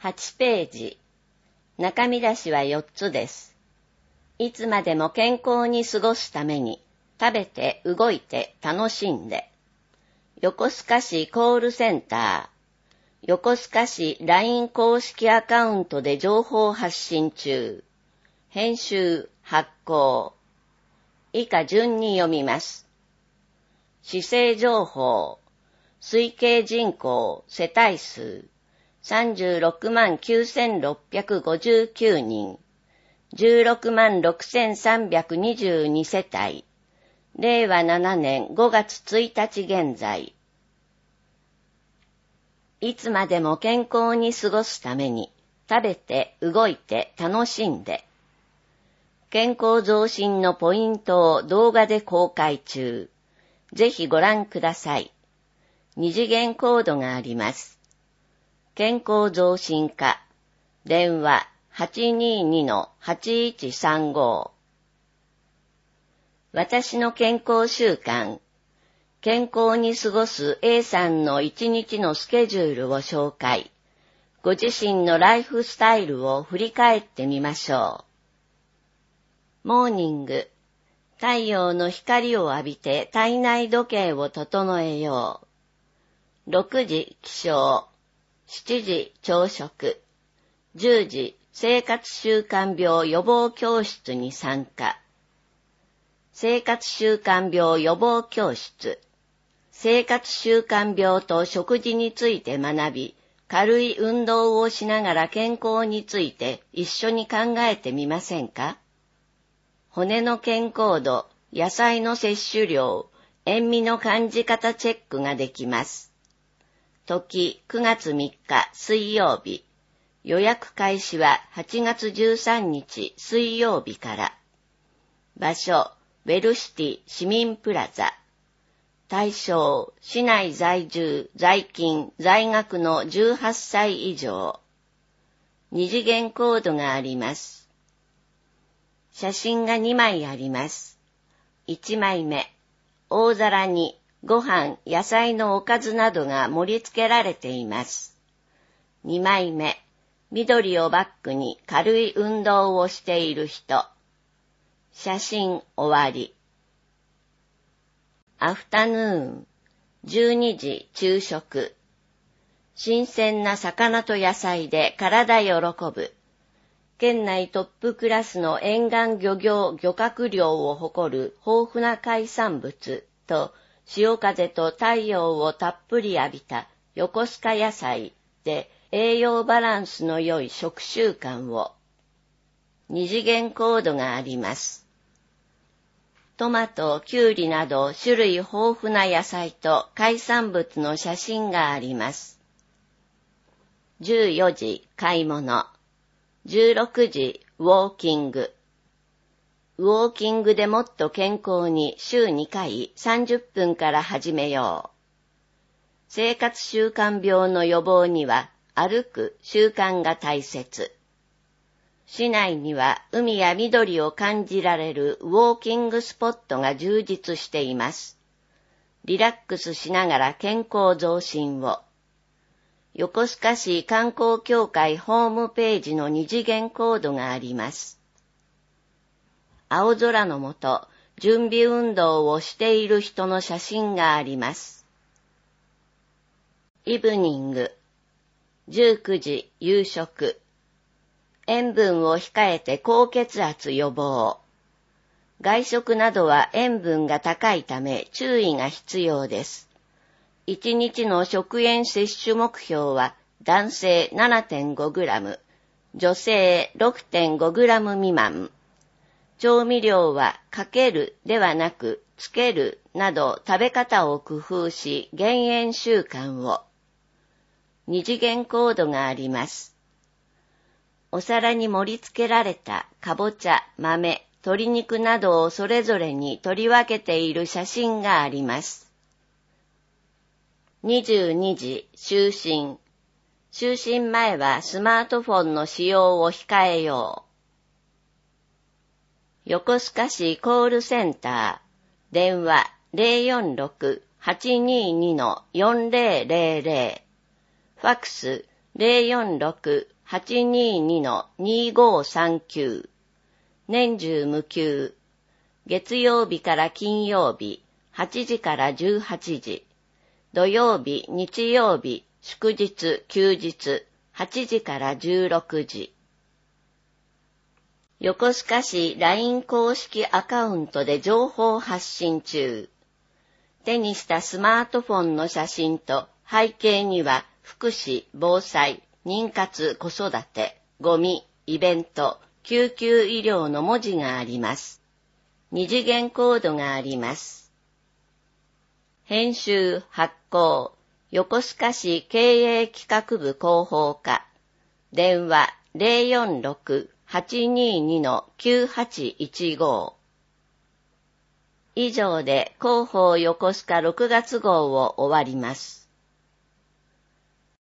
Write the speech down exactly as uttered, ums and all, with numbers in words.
はちページ。中身出しはよっつです。いつまでも健康に過ごすために、食べて動いて楽しんで。横須賀市コールセンター。横須賀市 ライン 公式アカウントで情報発信中。編集、発行。以下順に読みます。市政情報。推計人口、世帯数。さんじゅうろくまんきゅうせんろっぴゃくごじゅうきゅうにん。じゅうろくまんろくせんさんびゃくにじゅうにせたい。れいわななねんごがつついたち現在。いつまでも健康に過ごすために、食べて動いて楽しんで。健康増進のポイントを動画で公開中。ぜひご覧ください。二次元コードがあります。健康増進課。電話 はちにーにのはちいちさんご。私の健康習慣。健康に過ごす A さんの一日のスケジュールを紹介。ご自身のライフスタイルを振り返ってみましょう。モーニング。太陽の光を浴びて体内時計を整えよう。ろくじ起床。しちじ朝食。じゅうじ生活習慣病予防教室に参加。生活習慣病予防教室。生活習慣病と食事について学び、軽い運動をしながら健康について一緒に考えてみませんか？骨の健康度、野菜の摂取量、塩味の感じ方チェックができます。時くがつみっか水曜日。予約開始ははちがつじゅうさんにち水曜日から。場所、ウェルシティ市民プラザ。対象、市内在住、在勤、在学のじゅうはっさい以上。二次元コードがあります。写真がにまいあります。いちまいめ、大皿にご飯、野菜のおかずなどが盛り付けられています。にまいめ、緑をバックに軽い運動をしている人。写真終わり。アフタヌーン、じゅうにじ昼食。新鮮な魚と野菜で体喜ぶ。県内トップクラスの沿岸漁業漁獲量を誇る豊富な海産物と潮風と太陽をたっぷり浴びた横須賀野菜で栄養バランスの良い食習慣を。二次元コードがあります。トマト、キュウリなど種類豊富な野菜と海産物の写真があります。じゅうよじ買い物。じゅうろくじウォーキング。ウォーキングでもっと健康に週にかいさんじゅっぷんから始めよう。生活習慣病の予防には歩く習慣が大切。市内には海や緑を感じられるウォーキングスポットが充実しています。リラックスしながら健康増進を。横須賀市観光協会ホームページの二次元コードがあります。青空の下、準備運動をしている人の写真があります。イブニング。じゅうくじ夕食。塩分を控えて高血圧予防。外食などは塩分が高いため注意が必要です。いちにちの食塩摂取目標は男性 ななてんごグラム、女性 ろくてんごグラム 未満。調味料はかけるではなくつけるなど食べ方を工夫し減塩習慣を。二次元コードがあります。お皿に盛り付けられたかぼちゃ、豆、鶏肉などをそれぞれに取り分けている写真があります。にじゅうにじ就寝。就寝前はスマートフォンの使用を控えよう。横須賀市コールセンター。電話 ゼロよんろく はちにーに よんぜろぜろゼロ。ファックス ゼロよんろくはちににのにごさんきゅう。年中無休。月曜日から金曜日、はちじからじゅうはちじ。土曜日、日曜日、祝日、休日、はちじからじゅうろくじ。横須賀市 ライン 公式アカウントで情報発信中。手にしたスマートフォンの写真と背景には福祉、防災、妊活、子育て、ゴミ、イベント、救急医療の文字があります。二次元コードがあります。編集、発行、横須賀市経営企画部広報課。電話 ゼロよんろく はちにに きゅうはちいちご。以上で広報横須賀ろくがつ号を終わります。